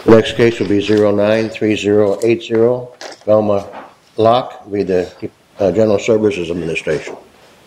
The next case will be 093080, Velma Locke, with the General Services Administration.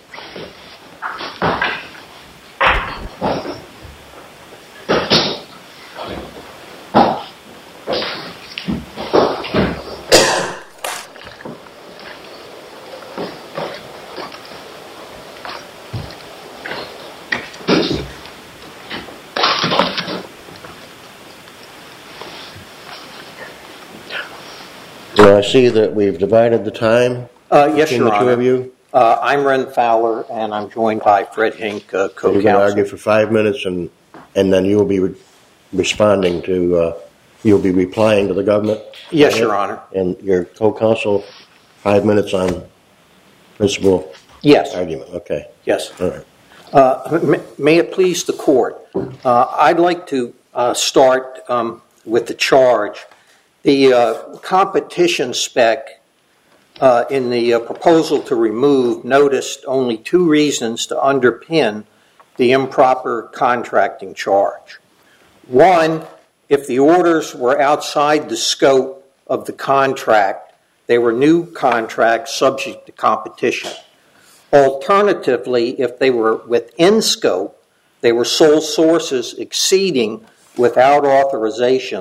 I see that we've divided the time. Yes, Your Honor. The two of you. I'm Ren Fowler, and I'm joined by Fred Hink, co-counsel. You're going to argue for 5 minutes, and then you'll be responding to, you'll be replying to the government? Yes, Your Honor. And your co-counsel, 5 minutes on principal argument? Okay. Yes. All right. May it please the court, I'd like to start with the charge. The competition spec in the proposal to remove noticed only two reasons to underpin the improper contracting charge. One, if the orders were outside the scope of the contract, they were new contracts subject to competition. Alternatively, if they were within scope, they were sole sources exceeding without authorization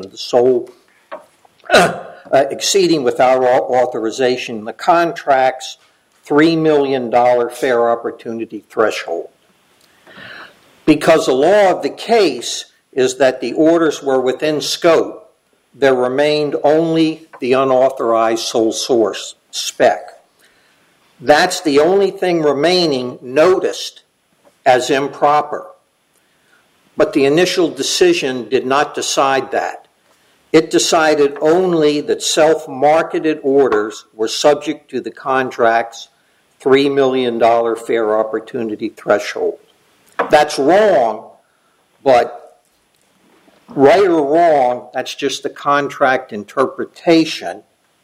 the contract's $3 million fair opportunity threshold. Because the law of the case is that the orders were within scope, there remained only the unauthorized sole source spec. That's the only thing remaining noticed as improper. But the initial decision did not decide that. It decided only that self-marketed orders were subject to the contract's $3 million fair opportunity threshold. That's wrong, but right or wrong, that's just the contract interpretation.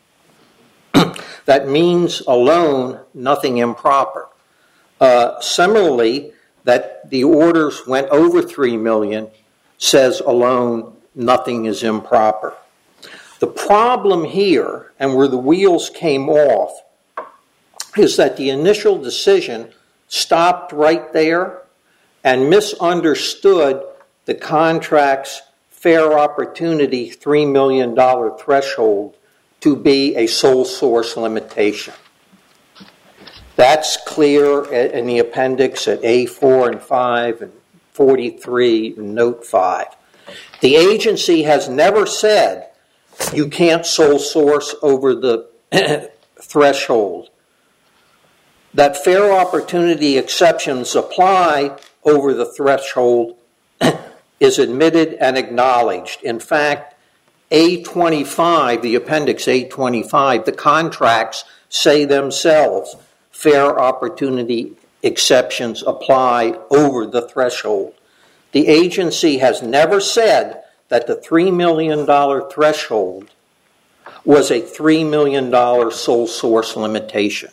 That means alone nothing improper. Similarly, that the orders went over $3 million says alone nothing is improper. The problem here, and where the wheels came off, is that the initial decision stopped right there and misunderstood the contract's fair opportunity $3 million threshold to be a sole source limitation. That's clear in the appendix at A4 and 5 and 43 and note 5. The agency has never said you can't sole source over the threshold. That fair opportunity exceptions apply over the threshold is admitted and acknowledged. In fact, A25, the appendix A25, the contracts say themselves fair opportunity exceptions apply over the threshold. The agency has never said that the $3 million threshold was a $3 million sole source limitation.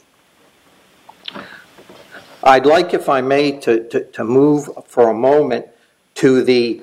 I'd like, if I may, to move for a moment to the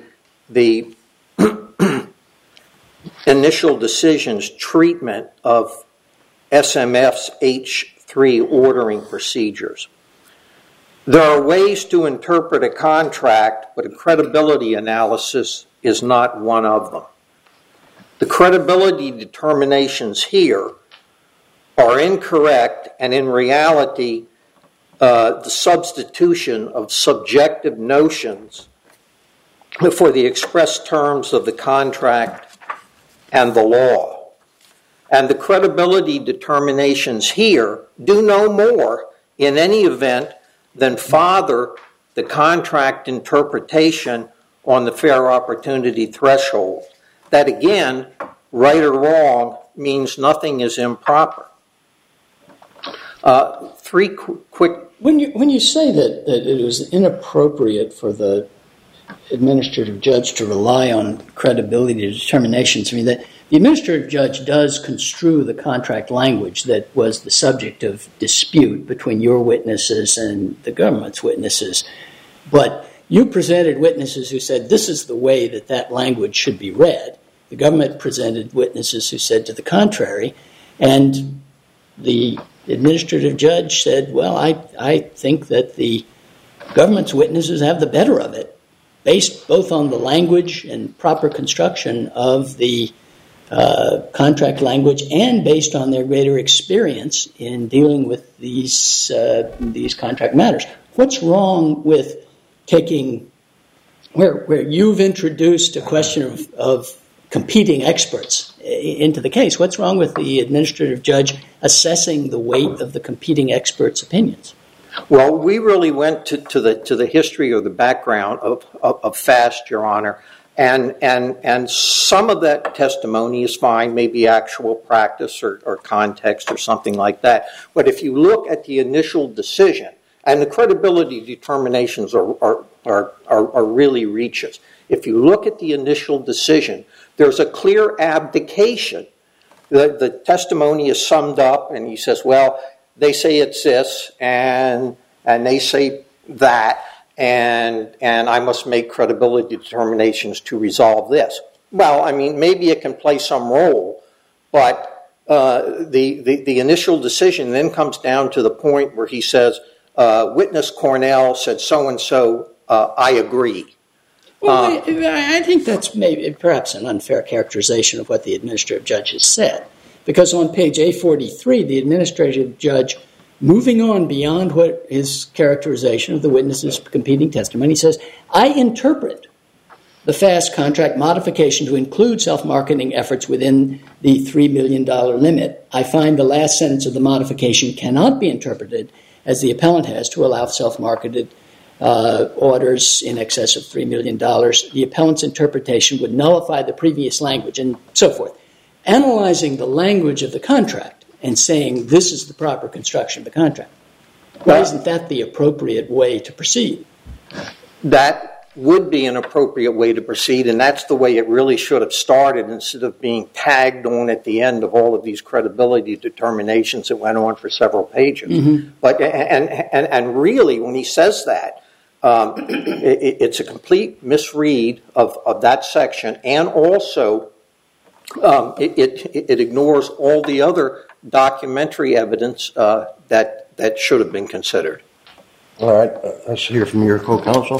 initial decision's treatment of SMF's H3 ordering procedures. There are ways to interpret a contract, but a credibility analysis is not one of them. The credibility determinations here are incorrect, and in reality, the substitution of subjective notions for the express terms of the contract and the law. And the credibility determinations here do no more, in any event, than father the contract interpretation on the fair opportunity threshold. That, again, right or wrong, means nothing is improper. Three quick... When you say that it was inappropriate for the administrative judge to rely on credibility determinations, I mean, that the administrative judge does construe the contract language that was the subject of dispute between your witnesses and the government's witnesses. But you presented witnesses who said this is the way that language should be read, The government presented witnesses who said to the contrary, and the administrative judge said, well, I think that the government's witnesses have the better of it, based both on the language and proper construction of the contract language and based on their greater experience in dealing with these contract matters. What's wrong with taking, where you've introduced a question of competing experts into the case, what's wrong with the administrative judge assessing the weight of the competing experts' opinions? Well, we really went to the history or the background of FAST, Your Honor, and some of that testimony is fine, maybe actual practice or context or something like that. But if you look at the initial decision, and the credibility determinations are really reaches. If you look at the initial decision, there's a clear abdication. The testimony is summed up, and he says, well, they say it's this, and they say that, and I must make credibility determinations to resolve this. Well, I mean, maybe it can play some role, but the initial decision then comes down to the point where he says, witness Cornell said so-and-so, I agree. Well, I think that's maybe perhaps an unfair characterization of what the administrative judge has said. Because on page A43, the administrative judge, moving on beyond what his characterization of the witness's competing testimony, says, I interpret the FAST contract modification to include self-marketing efforts within the $3 million limit. I find the last sentence of the modification cannot be interpreted as the appellant has to allow self-marketed orders in excess of $3 million. The appellant's interpretation would nullify the previous language and so forth. Analyzing the language of the contract and saying this is the proper construction of the contract. Why isn't that the appropriate way to proceed? That would be an appropriate way to proceed, and that's the way it really should have started instead of being tagged on at the end of all of these credibility determinations that went on for several pages. Mm-hmm. But and really, when he says that, it's a complete misread of that section, and also it ignores all the other documentary evidence that should have been considered. All right, let's hear from your co-counsel.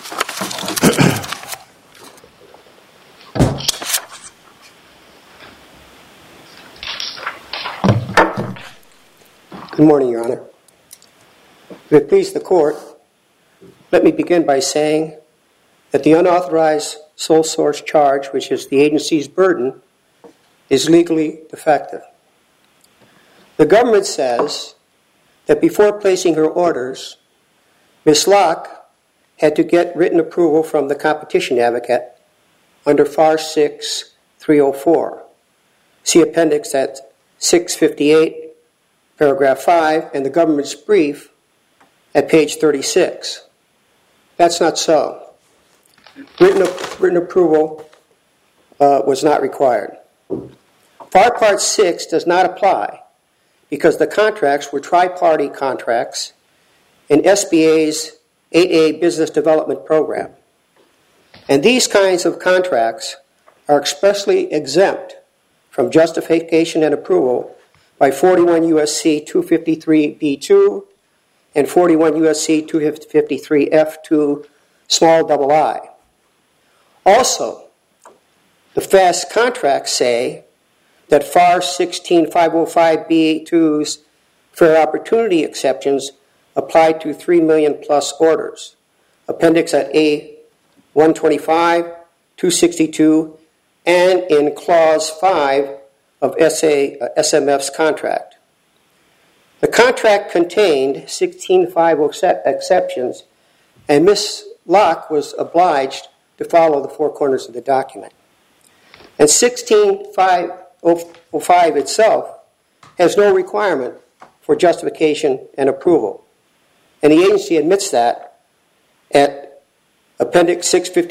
Good morning, Your Honor. If it please the Court, let me begin by saying that the unauthorized sole source charge, which is the agency's burden, is legally defective. The government says that before placing her orders, Ms. Locke had to get written approval from the competition advocate under FAR 6 304. See appendix at 658, paragraph 5, and the government's brief at page 36. That's not so. Written approval was not required. FAR Part 6 does not apply because the contracts were tri-party contracts in SBA's 8A Business Development Program. And these kinds of contracts are expressly exempt from justification and approval by 41 U.S.C. 253b2 and 41 U.S.C. 253f2 small I. Also, the FAST contracts say that FAR 16505b2's fair opportunity exceptions apply to 3 million plus orders. Appendix at A125, 262, and in Clause 5 of SMF's contract. The contract contained 165 exceptions, and Ms. Locke was obliged to follow the four corners of the document. And 16505 itself has no requirement for justification and approval. And the agency admits that at Appendix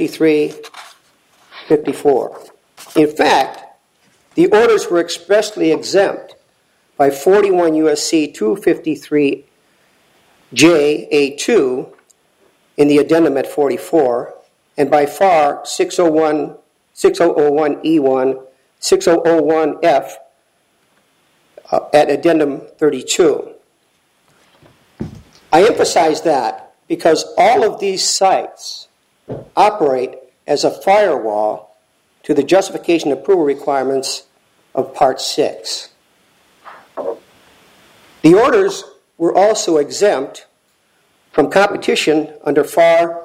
653-54. In fact, the orders were expressly exempt by 41 U.S.C. 253J.A.2 in the addendum at 44, and by FAR 601 6001E1, 6001F at Addendum 32. I emphasize that because all of these sites operate as a firewall to the justification approval requirements of Part 6. The orders were also exempt from competition under FAR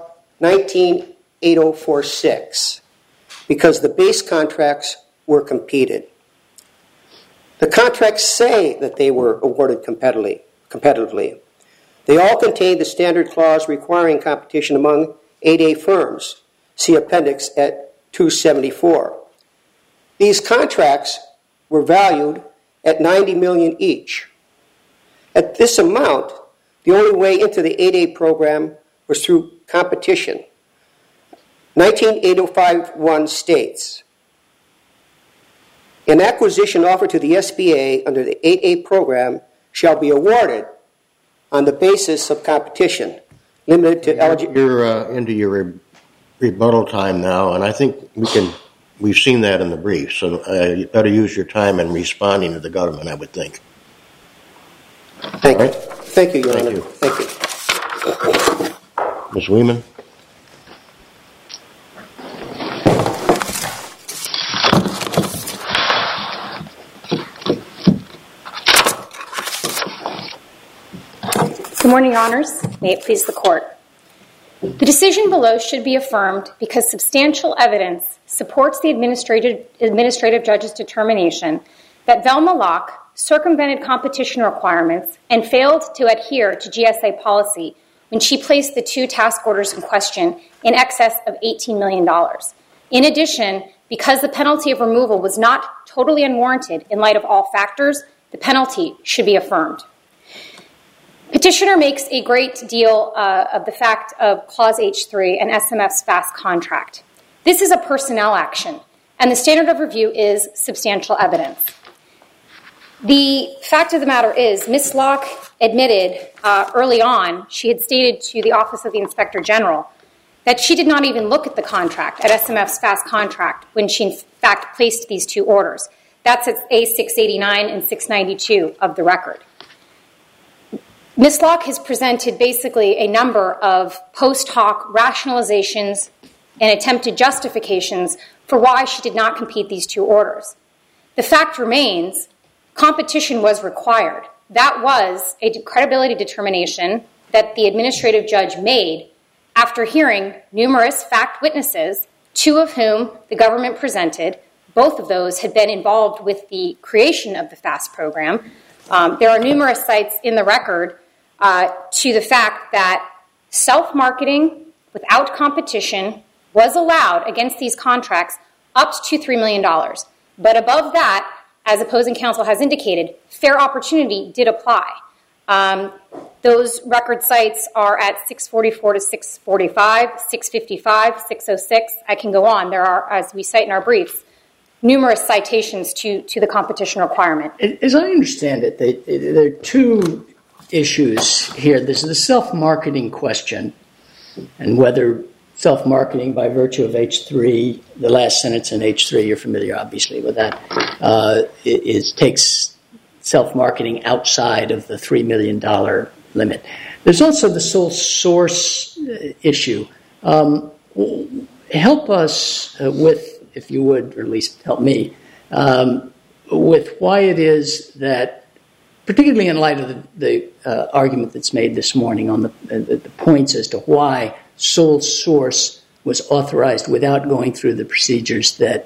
198046 because the base contracts were competed. The contracts say that they were awarded competitively. They all contain the standard clause requiring competition among 8A firms. See Appendix at 274. These contracts were valued at $90 million each. At this amount, the only way into the 8A program was through competition. 19805.1 states, an acquisition offered to the SBA under the 8A program shall be awarded on the basis of competition, limited to eligibility. You're into your rebuttal time now, and I think we've seen that in the brief, so you better use your time in responding to the government, I would think. Thank you. Right? Thank you, Your Honor. Thank you. Ms. Wieman? Good morning, Your Honors. May it please the Court. The decision below should be affirmed because substantial evidence supports the administrative judge's determination that Velma Locke circumvented competition requirements and failed to adhere to GSA policy when she placed the two task orders in question in excess of $18 million. In addition, because the penalty of removal was not totally unwarranted in light of all factors, the penalty should be affirmed. Petitioner makes a great deal of the fact of Clause H3 and SMF's FAST contract. This is a personnel action, and the standard of review is substantial evidence. The fact of the matter is, Ms. Locke admitted early on, she had stated to the Office of the Inspector General that she did not even look at the contract, at SMF's FAST contract, when she in fact placed these two orders. That's at A689 and 692 of the record. Ms. Locke has presented basically a number of post hoc rationalizations and attempted justifications for why she did not compete these two orders. The fact remains, competition was required. That was a credibility determination that the administrative judge made after hearing numerous fact witnesses, two of whom the government presented. Both of those had been involved with the creation of the FAST program. There are numerous sites in the record to the fact that self-marketing without competition was allowed against these contracts up to $3 million. But above that, as opposing counsel has indicated, fair opportunity did apply. Those record sites are at 644 to 645, 655, 606. I can go on. There are, as we cite in our briefs, numerous citations to the competition requirement. As I understand it, there are two issues here. There's the self-marketing question and whether self-marketing by virtue of H3, the last sentence in H3, you're familiar obviously with that, takes self-marketing outside of the $3 million limit. There's also the sole source issue. Help us with, if you would, or at least help me, with why it is that, particularly in light of the argument that's made this morning on the points as to why sole source was authorized without going through the procedures that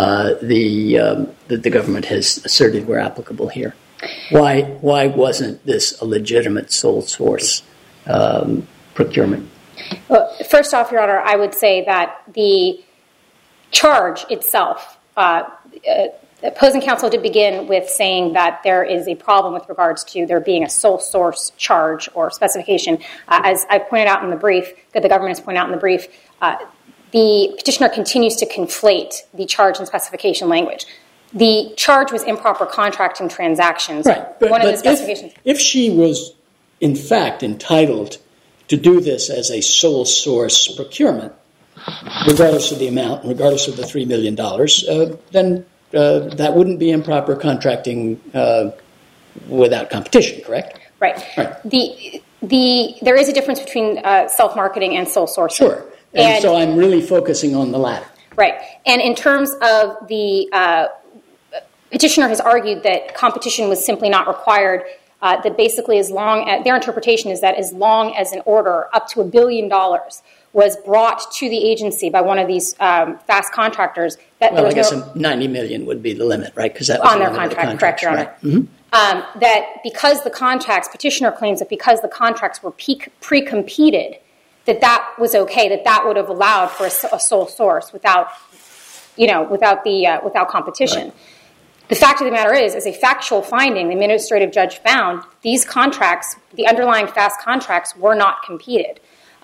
the government has asserted were applicable here. Why wasn't this a legitimate sole source procurement? Well, first off, Your Honor, I would say that the charge itself, opposing counsel did begin with saying that there is a problem with regards to there being a sole source charge or specification. As I pointed out in the brief, that the government has pointed out in the brief, the petitioner continues to conflate the charge and specification language. The charge was improper contracting transactions. Right, but if she was in fact entitled to do this as a sole source procurement, regardless of the amount, regardless of the $3 million, then that wouldn't be improper contracting without competition, correct? Right. There is a difference between self-marketing and sole sourcing. Sure. And so I'm really focusing on the latter. Right. And in terms of the petitioner has argued that competition was simply not required, that basically their interpretation is that as long as an order up to $1 billion was brought to the agency by one of these fast contractors, that I guess $90 million would be the limit, right? Because that was on their contract, correct, Your Honor. Right. Mm-hmm. That because the contracts, petitioner claims that because the contracts were pre-competed, that was okay, that would have allowed for a sole source without competition. Right. The fact of the matter is, as a factual finding, the administrative judge found these contracts, the underlying fast contracts, were not competed.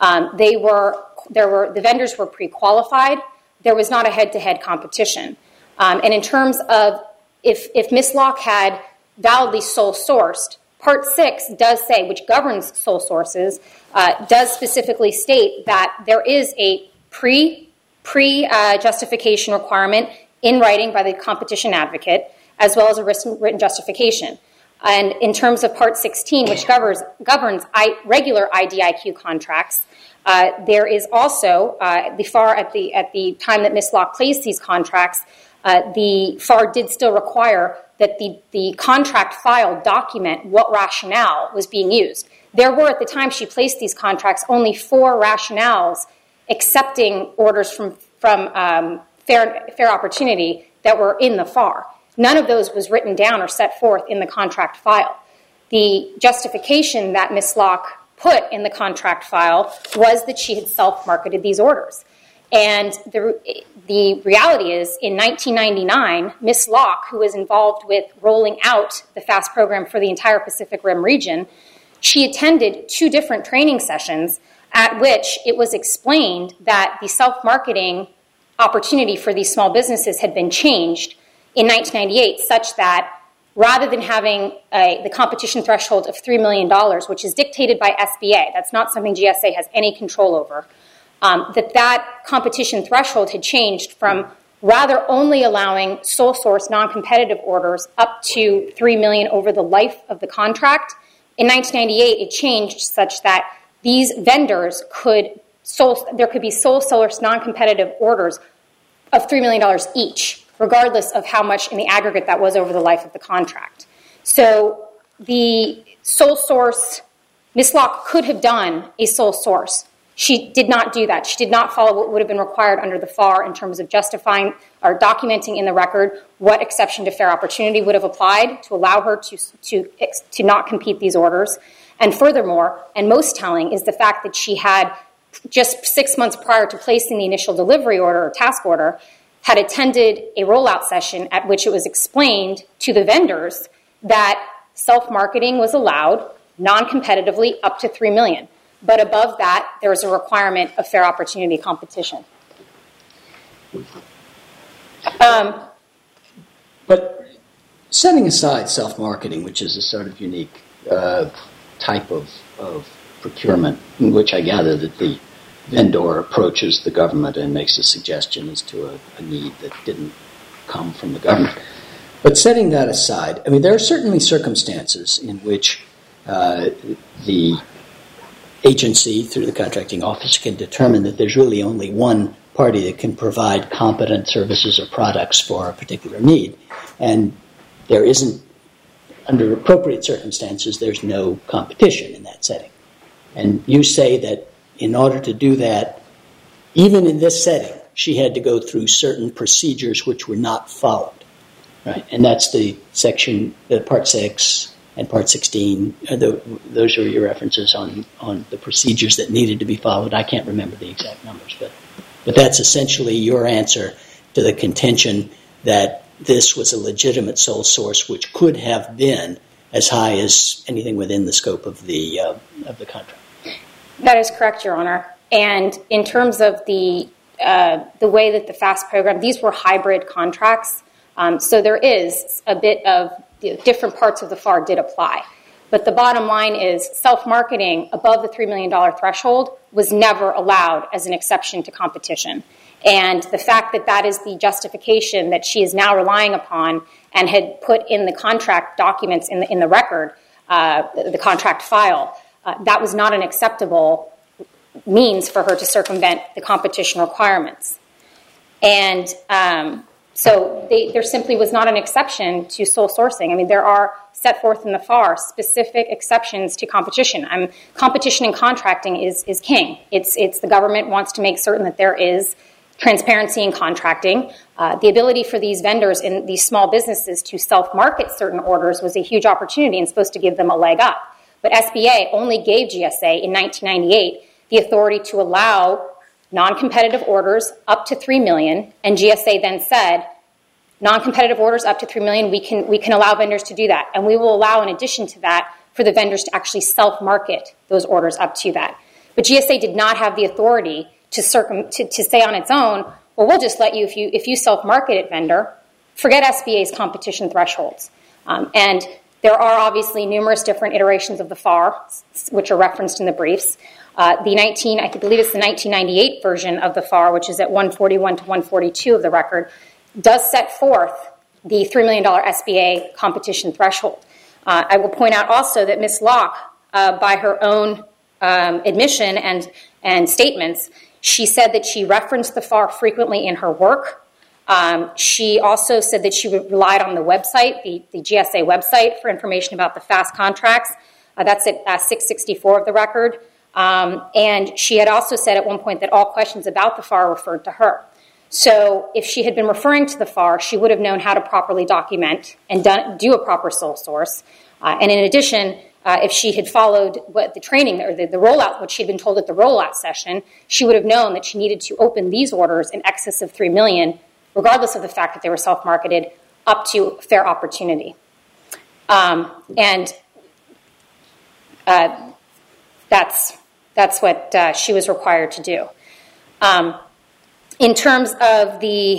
The vendors were pre-qualified. There was not a head-to-head competition. And in terms of if Ms. Locke had validly sole sourced, Part 6 does say, which governs sole sources, does specifically state that there is a pre-justification requirement in writing by the competition advocate, as well as a written justification. And in terms of Part 16, which governs regular IDIQ contracts, there is also at the time that Ms. Locke placed these contracts, the FAR did still require that the contract file document what rationale was being used. There were, at the time she placed these contracts, only 4 rationales accepting orders from fair opportunity that were in the FAR. None of those was written down or set forth in the contract file. The justification that Ms. Locke put in the contract file was that she had self-marketed these orders. And the reality is, in 1999, Ms. Locke, who was involved with rolling out the FAST program for the entire Pacific Rim region, she attended 2 different training sessions at which it was explained that the self-marketing opportunity for these small businesses had been changed in 1998, such that rather than having the competition threshold of $3 million, which is dictated by SBA, that's not something GSA has any control over, that competition threshold had changed from rather only allowing sole source non-competitive orders up to $3 million over the life of the contract. In 1998, it changed such that these vendors there could be sole source non-competitive orders of $3 million each, regardless of how much in the aggregate that was over the life of the contract. So the sole source, Ms. Locke could have done a sole source. She did not do that. She did not follow what would have been required under the FAR in terms of justifying or documenting in the record what exception to fair opportunity would have applied to allow her to not compete these orders. And furthermore, and most telling, is the fact that she had just 6 months prior to placing the initial delivery order or task order, had attended a rollout session at which it was explained to the vendors that self-marketing was allowed non-competitively up to $3 million. But above that, there was a requirement of fair opportunity competition. But setting aside self-marketing, which is a sort of unique type of procurement, in which I gather that the vendor approaches the government and makes a suggestion as to a need that didn't come from the government. But setting that aside, I mean, there are certainly circumstances in which the agency, through the contracting office, can determine that there's really only one party that can provide competent services or products for a particular need. And there isn't, under appropriate circumstances, there's no competition in that setting. And you say that in order to do that, even in this setting, she had to go through certain procedures which were not followed. Right? And that's the section, the Part 6 and Part 16. Those are your references on the procedures that needed to be followed. I can't remember the exact numbers, but that's essentially your answer to the contention that this was a legitimate sole source which could have been as high as anything within the scope of the contract. That is correct, Your Honor. And in terms of the way that the FAST program, these were hybrid contracts, so there is a bit of different parts of the FAR did apply. But the bottom line is self-marketing above the $3 million threshold was never allowed as an exception to competition. And the fact that that is the justification that she is now relying upon and had put in the contract documents in the record, the contract file, that was not an acceptable means for her to circumvent the competition requirements. And so there simply was not an exception to sole sourcing. I mean, there are set forth in the FAR specific exceptions to competition. Competition and contracting is king. It's the government wants to make certain that there is transparency in contracting. The ability for these vendors in these small businesses to self-market certain orders was a huge opportunity and supposed to give them a leg up. But SBA only gave GSA in 1998 the authority to allow non-competitive orders up to $3 million, and GSA then said, non-competitive orders up to $3 million, we can allow vendors to do that, and we will allow, in addition to that, for the vendors to actually self-market those orders up to that. But GSA did not have the authority to say on its own, well, we'll just let you, if you self-market it, vendor, forget SBA's competition thresholds. And there are obviously numerous different iterations of the FAR, which are referenced in the briefs. I believe it's the 1998 version of the FAR, which is at 141 to 142 of the record, does set forth the $3 million SBA competition threshold. I will point out also that Ms. Locke, by her own admission and statements, she said that she referenced the FAR frequently in her work. She also said that she relied on the website, the GSA website, for information about the FAST contracts. That's at 664 of the record. And she had also said at one point that all questions about the FAR referred to her. So if she had been referring to the FAR, she would have known how to properly document and do a proper sole source. And in addition, if she had followed what the training or the rollout, what she had been told at the rollout session, she would have known that she needed to open these orders in excess of $3 million, regardless of the fact that they were self-marketed, up to fair opportunity. That's what she was required to do. In terms of the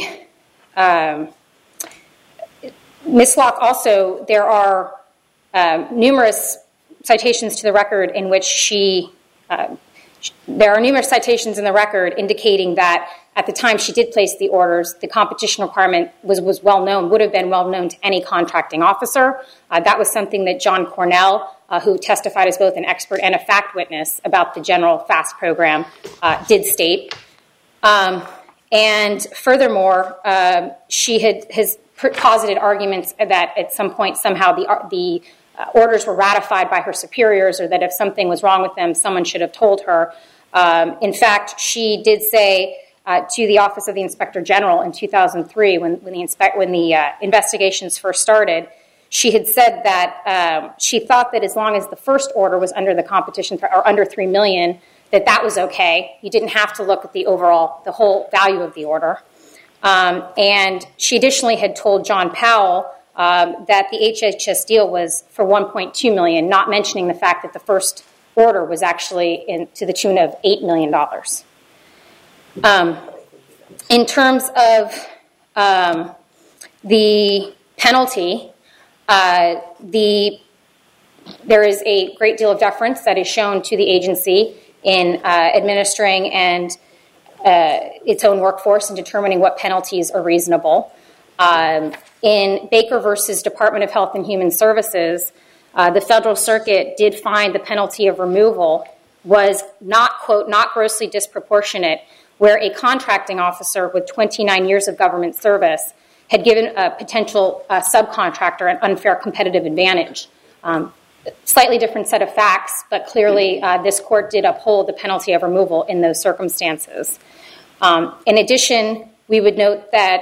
Ms. Locke also, there are numerous citations to the record in which there are numerous citations in the record indicating that at the time she did place the orders, the competition requirement was well known, would have been well known to any contracting officer. That was something that John Cornell, who testified as both an expert and a fact witness about the general FAST program, did state. And furthermore, she has posited arguments that at some point somehow the orders were ratified by her superiors, or that if something was wrong with them, someone should have told her. In fact, she did say to the Office of the Inspector General in 2003, when the investigations first started, she had said that she thought that as long as the first order was under the competition or under $3 million, that was okay. You didn't have to look at the whole value of the order. And she additionally had told John Powell that the HHS deal was for $1.2 million, not mentioning the fact that the first order was actually to the tune of $8 million. In terms of the penalty, there is a great deal of deference that is shown to the agency in administering and its own workforce and determining what penalties are reasonable. In Baker versus Department of Health and Human Services, the Federal Circuit did find the penalty of removal was not, quote, not grossly disproportionate, where a contracting officer with 29 years of government service had given a potential subcontractor an unfair competitive advantage. Slightly different set of facts, but clearly this court did uphold the penalty of removal in those circumstances. In addition, we would note that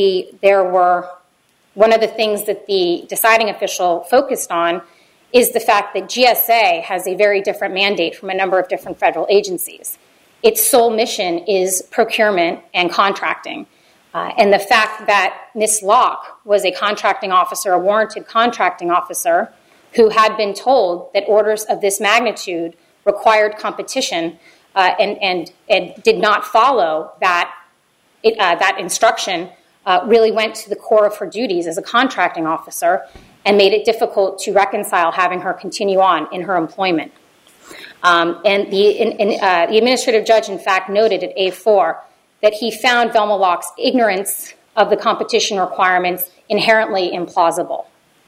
one of the things that the deciding official focused on is the fact that GSA has a very different mandate from a number of different federal agencies. Its sole mission is procurement and contracting. And the fact that Ms. Locke was a contracting officer, a warranted contracting officer, who had been told that orders of this magnitude required competition and did not follow that instruction really went to the core of her duties as a contracting officer and made it difficult to reconcile having her continue on in her employment. And the administrative judge, in fact, noted at A4 that he found Velma Locke's ignorance of the competition requirements inherently implausible.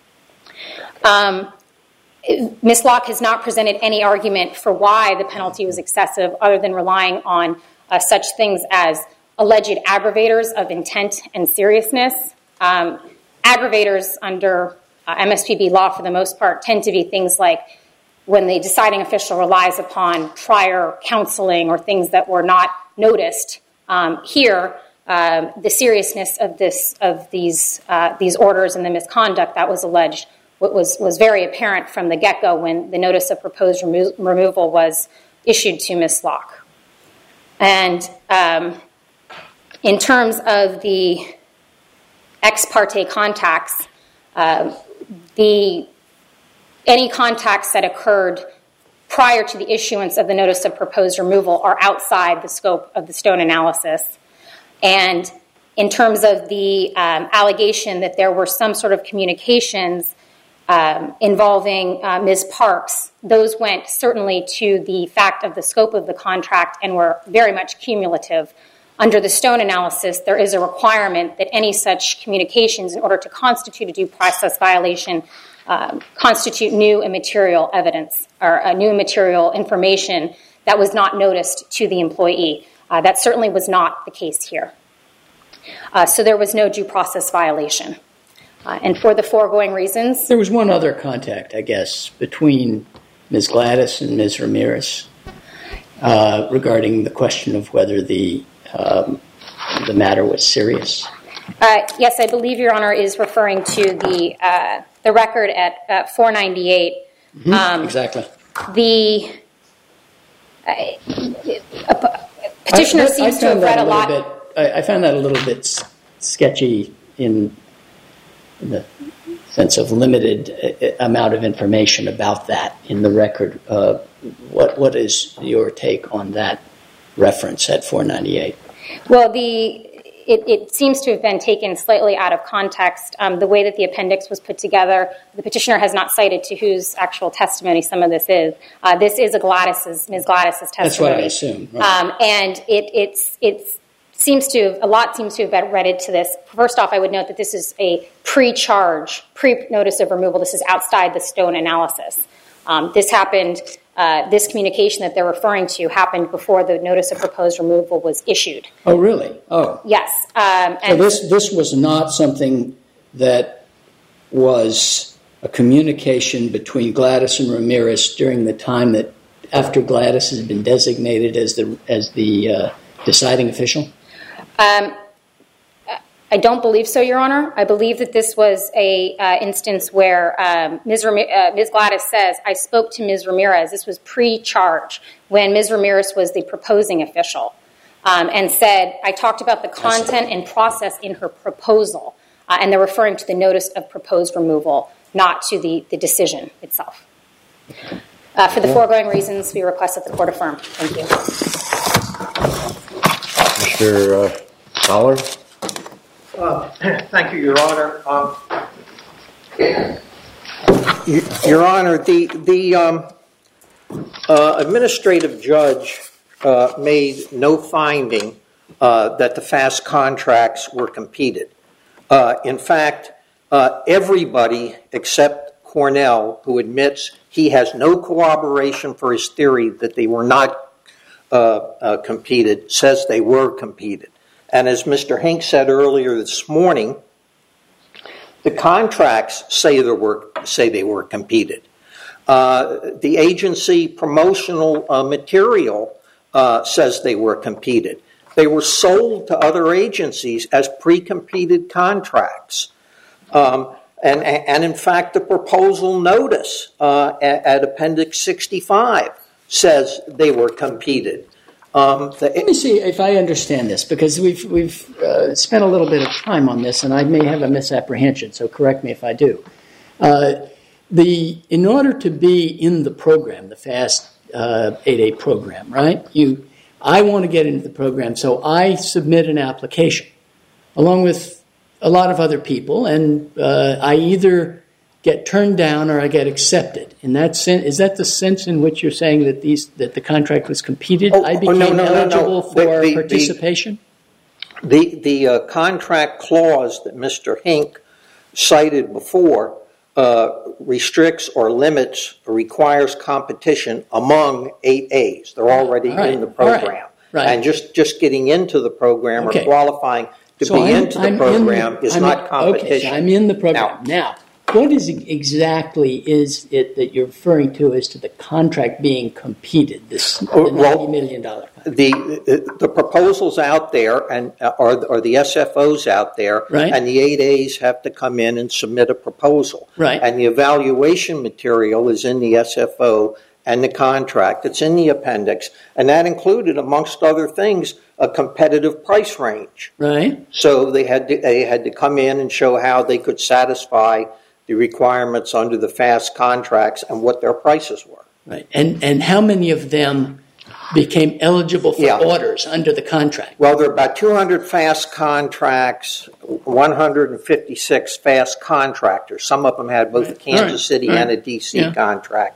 Ms. Locke has not presented any argument for why the penalty was excessive other than relying on such things as alleged aggravators of intent and seriousness. Aggravators under MSPB law, for the most part, tend to be things like when the deciding official relies upon prior counseling or things that were not noticed. Here, the seriousness of these orders and the misconduct that was alleged was very apparent from the get-go when the notice of proposed removal was issued to Ms. Locke. And in terms of the ex parte contacts, any contacts that occurred prior to the issuance of the notice of proposed removal are outside the scope of the Stone analysis. And in terms of the allegation that there were some sort of communications involving Ms. Parks, those went certainly to the fact of the scope of the contract and were very much cumulative. Under the Stone analysis, there is a requirement that any such communications, in order to constitute a due process violation, constitute new and material evidence or new and material information that was not noticed to the employee. That certainly was not the case here. So there was no due process violation. And for the foregoing reasons... There was one other contact, I guess, between Ms. Gladys and Ms. Ramirez regarding the question of whether the matter was serious. Yes, I believe Your Honor is referring to the record at 498. Mm-hmm. Exactly. The petitioner seems to have read a lot... I found that a little bit sketchy in the sense of limited amount of information about that in the record. What is your take on that reference at 498? Well, it seems to have been taken slightly out of context. The way that the appendix was put together, the petitioner has not cited to whose actual testimony some of this is. This is Ms. Gladys's testimony. That's what I assume. Right. And a lot seems to have been read into this. First off, I would note that this is a pre-notice of removal. This is outside the Stone analysis. This happened, this communication that they're referring to happened before the notice of proposed removal was issued. Oh, really? Oh. Yes. So this was not something that was a communication between Gladys and Ramirez during the time that after Gladys has been designated as the deciding official? I don't believe so, Your Honor. I believe that this was a instance where Ms. Gladys says, I spoke to Ms. Ramirez. This was pre-charge when Ms. Ramirez was the proposing official and said, I talked about the content and process in her proposal. And they're referring to the notice of proposed removal, not to the decision itself. For the foregoing reasons, we request that the court affirm. Thank you. Mr. Fowler? Thank you, Your Honor. Your Honor, the administrative judge made no finding that the FAST contracts were competed. In fact, everybody except Cornell, who admits he has no corroboration for his theory that they were not competed, says they were competed. And as Mr. Hink said earlier this morning, the contracts say they were competed. The agency promotional material says they were competed. They were sold to other agencies as pre-competed contracts. And in fact, the proposal notice at Appendix 65 says they were competed. Let me see if I understand this, because we've spent a little bit of time on this, and I may have a misapprehension, so correct me if I do. In order to be in the program, the FAST 8A program, right? I want to get into the program, so I submit an application along with a lot of other people, and I either get turned down or I get accepted. In that sense, is that the sense in which you're saying that the contract was competed? I became eligible for participation? The contract clause that Mr. Hink cited before restricts or limits or requires competition among 8As. They're already in the program. Right. And just getting into the program or qualifying to be into the program is not competition. Okay, so I'm in the program. Now, what exactly is it that you're referring to as to the contract being competed, the $90 million contract? The proposals out there and or the SFOs out there, right, and the 8As have to come in and submit a proposal. Right. And the evaluation material is in the SFO and the contract. It's in the appendix. And that included, amongst other things, a competitive price range. Right. So they had to come in and show how they could satisfy the requirements under the FAST contracts and what their prices were. Right. And how many of them became eligible for orders under the contract? Well, there are about 200 FAST contracts, 156 FAST contractors. Some of them had both a Kansas City and a DC contract.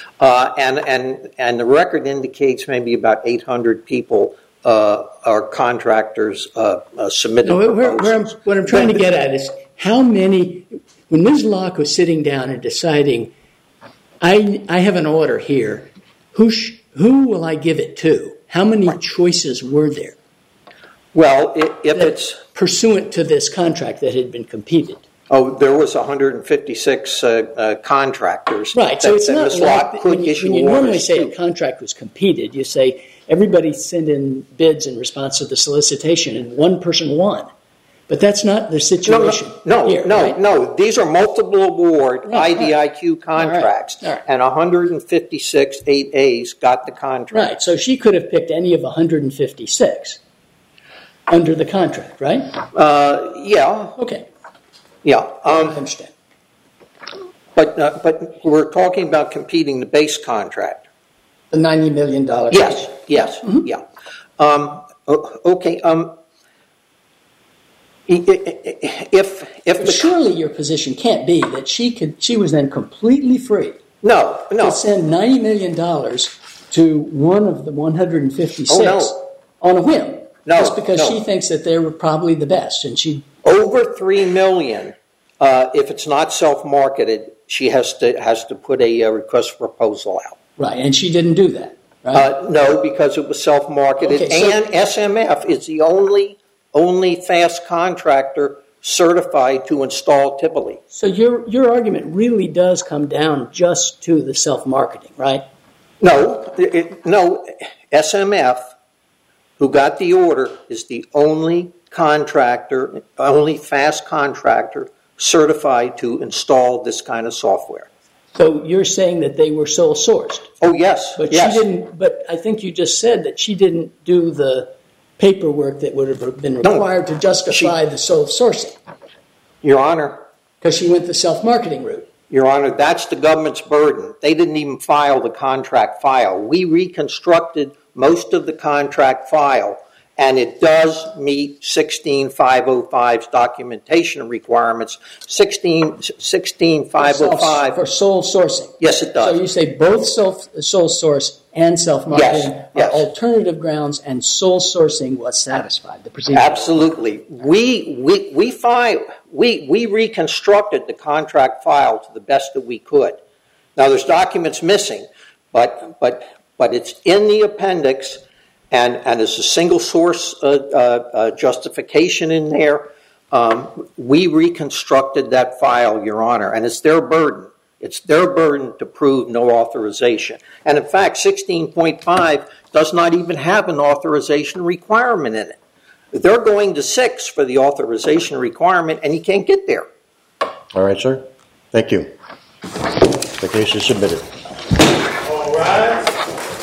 And the record indicates maybe about 800 people or contractors submitted proposals. What I'm trying to get at is how many, when Ms. Locke was sitting down and deciding, I have an order here, who will I give it to? How many choices were there? Well, if it's pursuant to this contract that had been competed. Oh, there was 156 contractors. Right, so it's not like when you normally say to. A contract was competed, you say everybody sent in bids in response to the solicitation and one person won. But that's not the situation. No. These are multiple award IDIQ contracts, and 156 8As got the contract. Right, so she could have picked any of 156 under the contract, right? Yeah. Okay. Yeah. I understand. But we're talking about competing the base contract. The $90 million. Yes. Mm-hmm. Yeah. Okay. If surely your position can't be that she was then completely free. No. To send $90 million to one of the 156 on a whim. No. Just because she thinks that they were probably the best, and she over $3 million. If it's not self-marketed, she has to put a request for proposal out. Right, and she didn't do that. Right? No, because it was self-marketed, and SMF is the only FAST contractor certified to install Tivoli. So your argument really does come down just to the self-marketing, right? No. SMF, who got the order, is the only FAST contractor certified to install this kind of software. So you're saying that they were sole sourced? Oh, yes. But she didn't. But I think you just said that she didn't do the paperwork that would have been required to justify the sole sourcing. Your Honor. Because she went the self-marketing route. Your Honor, that's the government's burden. They didn't even file the contract file. We reconstructed most of the contract file, and it does meet 16505's documentation requirements. 16505 for sole sourcing. Yes, it does. So you say both sole source and self-marketing are alternative grounds, and sole sourcing was satisfied. The procedure. Absolutely. We reconstructed the contract file to the best that we could. Now there's documents missing, but it's in the appendix. And as a single source justification in there, we reconstructed that file, Your Honor, and it's their burden. It's their burden to prove no authorization. And in fact, 16.5 does not even have an authorization requirement in it. They're going to 6 for the authorization requirement, and you can't get there. All right, sir. Thank you. The case is submitted. All right.